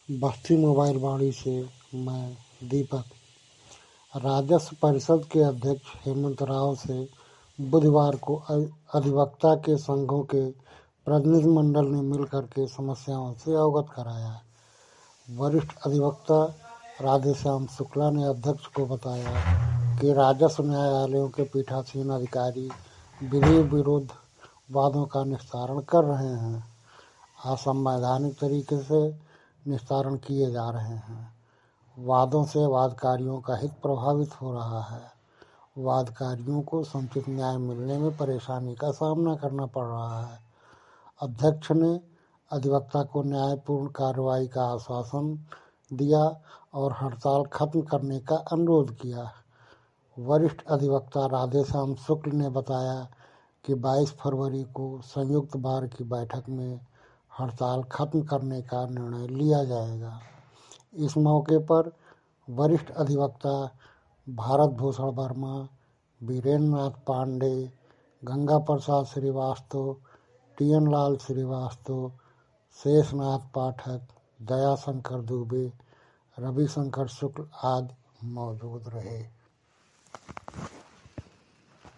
बस्ती mobile वाणी से मैं दीपक। राजस्व परिषद के अध्यक्ष हेमंत राव से बुधवार को अधिवक्ता के संघों के प्रतिनिधिमंडल ने मिलकर के समस्याओं से अवगत कराया। वरिष्ठ अधिवक्ता राधेश्याम शुक्ला ने अध्यक्ष को बताया कि राजस्व न्यायालयों के पीठासीन अधिकारी विधि विरुद्ध वादों का निस्तारण कर रहे हैं। असंवैधानिक तरीके से निस्तारण किए जा रहे हैं। वादों से वादकारियों का हित प्रभावित हो रहा है। वादकारियों को समुचित न्याय मिलने में परेशानी का सामना करना पड़ रहा है। अध्यक्ष ने अधिवक्ता को न्यायपूर्ण कार्रवाई का आश्वासन दिया और हड़ताल खत्म करने का अनुरोध किया। वरिष्ठ अधिवक्ता राधेश्याम शुक्ल ने बताया कि 22 फरवरी को संयुक्त बार की बैठक में हड़ताल खत्म करने का निर्णय लिया जाएगा। इस मौके पर वरिष्ठ अधिवक्ता भारत भूषण वर्मा, वीरेंद्र नाथ पांडे, गंगा प्रसाद श्रीवास्तव, टी.एन. लाल श्रीवास्तव, शेषनाथ पाठक, दयाशंकर दुबे, रविशंकर शुक्ल आदि मौजूद रहे।